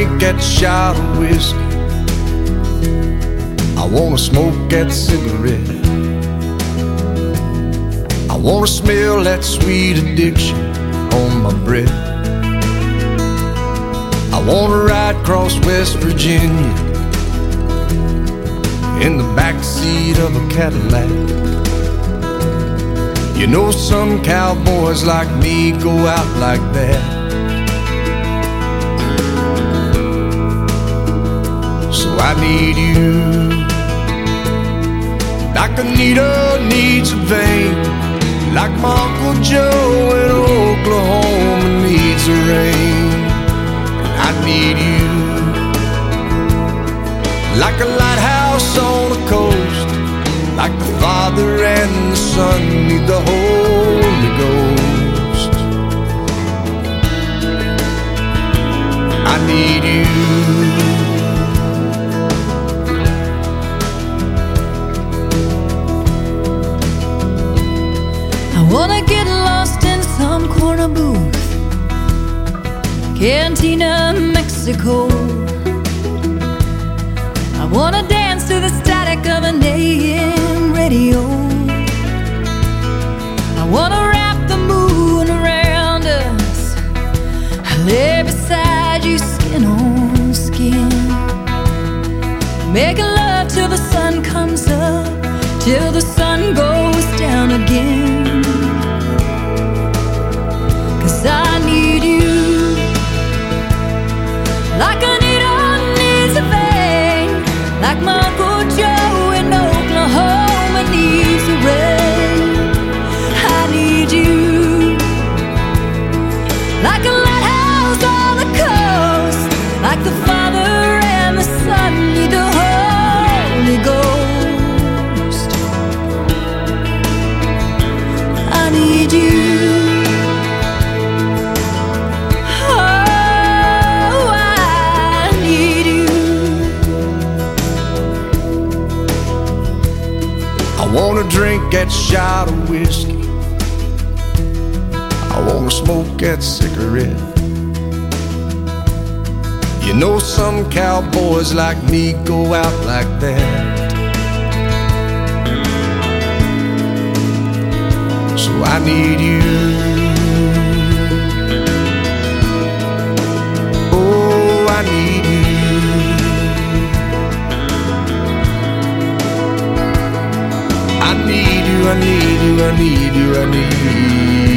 drink that shot of whiskey. I wanna smoke that cigarette. I wanna smell that sweet addiction on my breath. I wanna ride across West Virginia in the backseat of a Cadillac. You know some cowboys like me go out like that. So I need you like Anita needs a vein, like my Uncle Joe in Oklahoma needs the rain. I need you like a lighthouse on the coast, like the Father and the Son need the Holy Ghost. I need you. I wanna get lost in some corner booth, Cantina, Mexico. I wanna dance to the static of an AM radio. I wanna wrap the moon around us, I lay beside you skin on skin, making love till the sun comes up, till the sun goes down again. 'Cause I need you like a needle needs a vein, like my Uncle Joe in Oklahoma needs the rain. I need you like a lighthouse on the coast, like the Father and the Son need the Holy Ghost. I need you. I wanna drink that shot of whiskey. I wanna smoke that cigarette. You know some cowboys like me go out like that. So I need you. Oh, I need you. I need you, I need you, I need you, I need you.